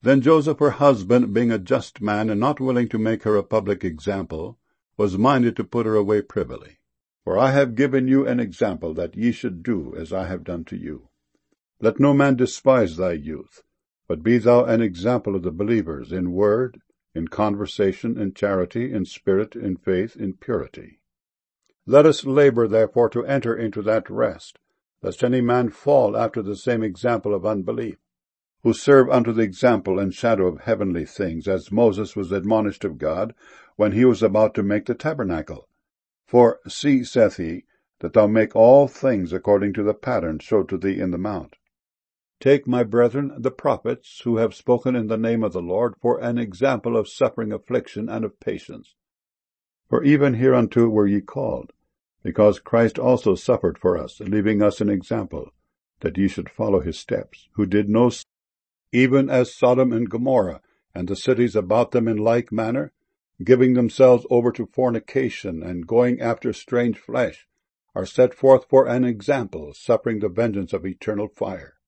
Then Joseph her husband, being a just man, and not willing to make her a public example, was minded to put her away privily. For I have given you an example, that ye should do as I have done to you. Let no man despise thy youth, but be thou an example of the believers in word, in conversation, in charity, in spirit, in faith, in purity. Let us labor therefore to enter into that rest, lest any man fall after the same example of unbelief, who serve unto the example and shadow of heavenly things, as Moses was admonished of God, when he was about to make the tabernacle. For, see, saith he, that thou make all things according to the pattern showed to thee in the mount. Take, my brethren, the prophets, who have spoken in the name of the Lord, for an example of suffering affliction and of patience. For even hereunto were ye called, because Christ also suffered for us, leaving us an example, that ye should follow his steps, who did no sin, even as Sodom and Gomorrah, and the cities about them in like manner, giving themselves over to fornication, and going after strange flesh, are set forth for an example, suffering the vengeance of eternal fire.